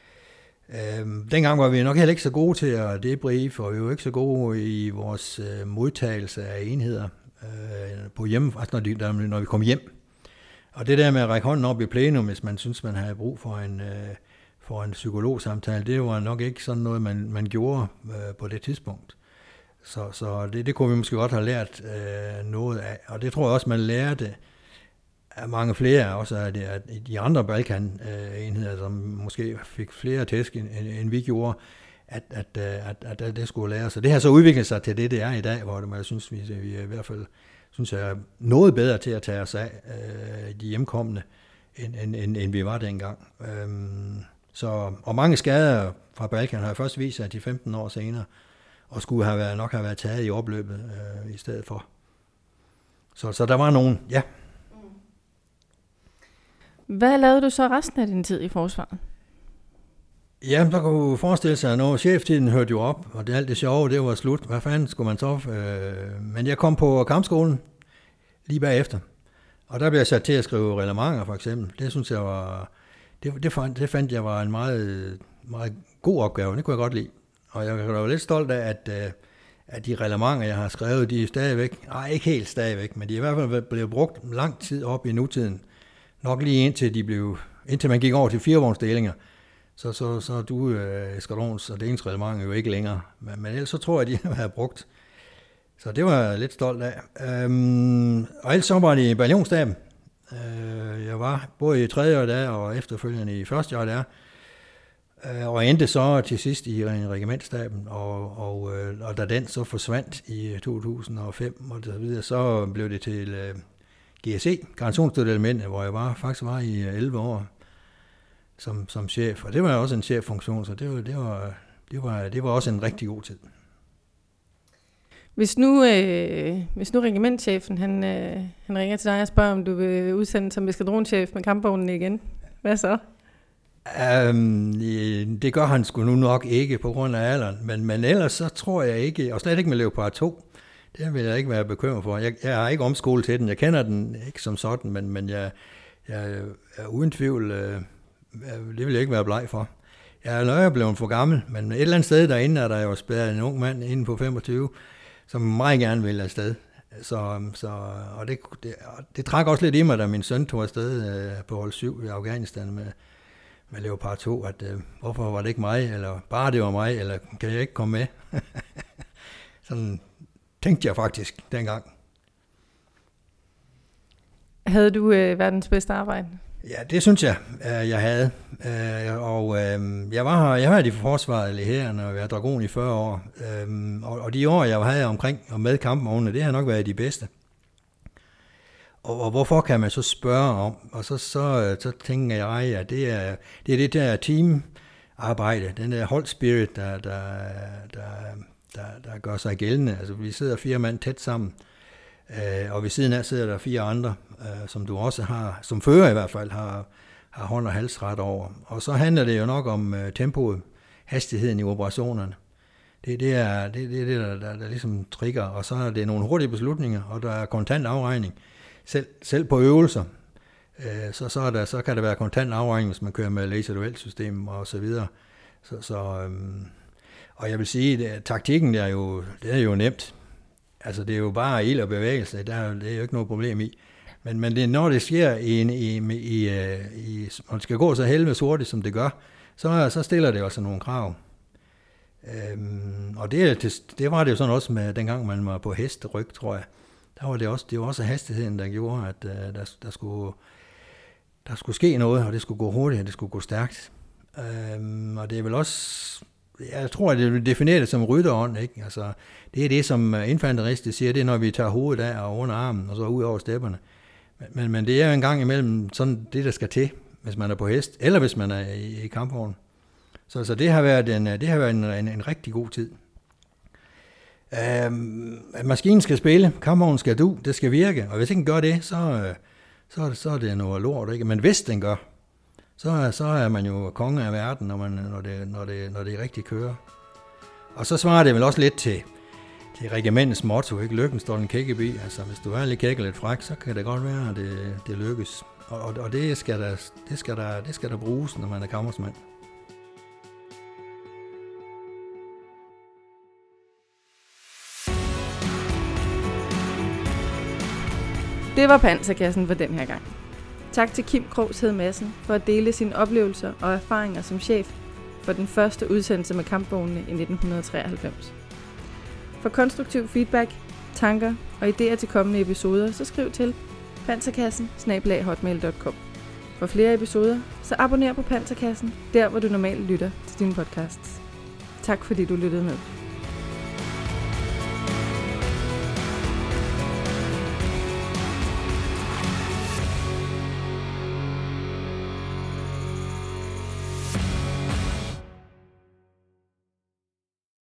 Øhm, dengang var vi nok heller ikke så gode til at debrief, og vi var ikke så gode i vores øh, modtagelse af enheder øh, på hjemme, altså når, de, der, når vi kom hjem. Og det der med at række hånden op i plenum, hvis man synes, man havde brug for en, øh, for en psykologsamtale, det var nok ikke sådan noget, man, man gjorde øh, på det tidspunkt. Så, så det, det kunne vi måske godt have lært øh, noget af, og det tror jeg også, man lærte af mange flere, også af de, af de andre Balkan-enheder, som måske fik flere tæsk, end, end vi gjorde, at, at, at, at, at det skulle lære. Så det har så udviklet sig til det, det er i dag, hvor det, jeg synes, vi, vi er i hvert fald synes jeg, er noget bedre til at tage os af øh, de hjemkommende, end, end, end, end vi var dengang. Øhm, så, og mange skader fra Balkan har først vist sig de femten år senere, og skulle have været, nok have været taget i opløbet øh, i stedet for. Så, så der var nogen, ja. Hvad lavede du så resten af din tid i forsvaret? Jamen, der kunne forestille sig, at når cheftiden hørte jo op, og det alt det sjove, det var slut. Hvad fanden skulle man så? Øh, men jeg kom på kampskolen lige bagefter, og der blev jeg sat til at skrive reglementer, for eksempel. Det synes jeg var, det, det, fandt, det fandt jeg var en meget, meget god opgave. Det kunne jeg godt lide. Og jeg var lidt stolt af, at, at de reglementer, jeg har skrevet, de er stadigvæk, nej, ikke helt stadigvæk, men de er i hvert fald blevet brugt lang tid op i nutiden. Nok lige indtil de blev, indtil man gik over til firevognsdelinger, så, så, så er du øh, eskadrons og delingsreglement jo ikke længere. Men, men ellers så tror jeg, de har brugt. Så det var jeg lidt stolt af. Øhm, og ellers så var det i bataljonstaben. Øh, jeg var både i tredje år der, og efterfølgende i første år der. Øh, og endte så til sidst i regimentsstaben, og, og, øh, og da den så forsvandt i to tusind og fem, og så, videre, så blev det til øh, G S E, garnisonsstøtte element, hvor jeg var, faktisk var i elleve år som, som chef. Og det var også en cheffunktion, så det var, det var, det var, det var også en rigtig god tid. Hvis nu, øh, hvis nu regimentschefen han, øh, han ringer til dig og spørger, om du vil udsende som eskadronschef med kampvognene igen, hvad så? Um, det gør han sgu nu nok ikke på grund af alderen, men, men ellers så tror jeg ikke, og slet ikke med Leopard to, det vil jeg ikke være bekymret for. Jeg, jeg har ikke omskolet til den, jeg kender den ikke som sådan, men, men jeg, jeg er uden tvivl, øh, det vil jeg ikke være bleg for. Jeg er nøje blevet for gammel, men et eller andet sted derinde er der jo spærret en ung mand inde på femogtyve, som meget gerne vil afsted. Så, så, og det, det, det trak også lidt i mig, da min søn tog afsted øh, på hold syv i Afghanistan med, med Leopard to, at øh, hvorfor var det ikke mig, eller bare det var mig, eller kan jeg ikke komme med? Sådan tænkte jeg faktisk dengang. Havde du øh, verdens bedste arbejde? Ja, det synes jeg, jeg havde. Og jeg var her, jeg var i forsvaret eller hæren, og jeg var dragon i fyrre år. Og de år, jeg havde omkring og med kampvognene, det har nok været de bedste. Og, og hvorfor kan man så spørge om? Og så, så, så tænker jeg, at det er det, er det der teamarbejde, den der holdspirit, der, der, der, der, der gør sig gældende. Altså, vi sidder fire mand tæt sammen. Uh, og ved siden af sidder der fire andre, uh, som du også har, som fører i hvert fald, har, har hånd og halsret over. Og så handler det jo nok om uh, tempoet, hastigheden i operationerne. Det, det er det, det, det der, der, der ligesom trigger, og så er det nogle hurtige beslutninger, og der er kontant afregning. Selv, selv på øvelser, uh, så, så, er der, så kan der være kontant afregning, hvis man kører med laser-duel-system og så videre. Så, så, um, og jeg vil sige, at taktikken er jo, det er jo nemt. Altså, det er jo bare ild og bevægelse, der er, det er jo ikke noget problem i. Men, men det, når det sker, i, i, i, i, når det skal gå så helvedes hurtigt, som det gør, så, så stiller det også nogle krav. Øhm, og det, det, det var det jo sådan også med, dengang man var på hesteryg, tror jeg. Der var det også, det var også hastigheden, der gjorde, at uh, der, der, skulle, der skulle ske noget, og det skulle gå hurtigt, og det skulle gå stærkt. Øhm, og det er vel også... Jeg tror, at det definerer det som rytterånd, ikke? Altså, det er det, som infanterister siger, det er, når vi tager hovedet af og under armen, og så ud over stepperne. Men, men det er jo en gang imellem sådan det, der skal til, hvis man er på hest, eller hvis man er i, i kampvogn. Så, så det har været en, det har været en, en, en rigtig god tid. Øhm, maskinen skal spille, kampvognen skal du, det skal virke, og hvis ikke den gør det, så, så, så er det noget lort, ikke? Men hvis den gør, Så, så er man jo konge af verden, når, man, når, det, når, det, når det rigtig kører. Og så svarer det vel også lidt til, til regimentets motto, ikke? Lykken står den kække bi. Altså, hvis du er lidt kæk og lidt fræk, så kan det godt være, at det, det lykkes. Og, og, og det, skal der, det, skal der, det skal der bruges, når man er kammersmand. Det var Panserkassen for den her gang. Tak til Kim Krogshed Madsen for at dele sine oplevelser og erfaringer som chef for den første udsendelse med kampvognene i nitten treoghalvfems. For konstruktiv feedback, tanker og idéer til kommende episoder, så skriv til panserkassen snabel-a hotmail punktum com. For flere episoder, så abonner på Panserkassen, der hvor du normalt lytter til dine podcasts. Tak fordi du lyttede med.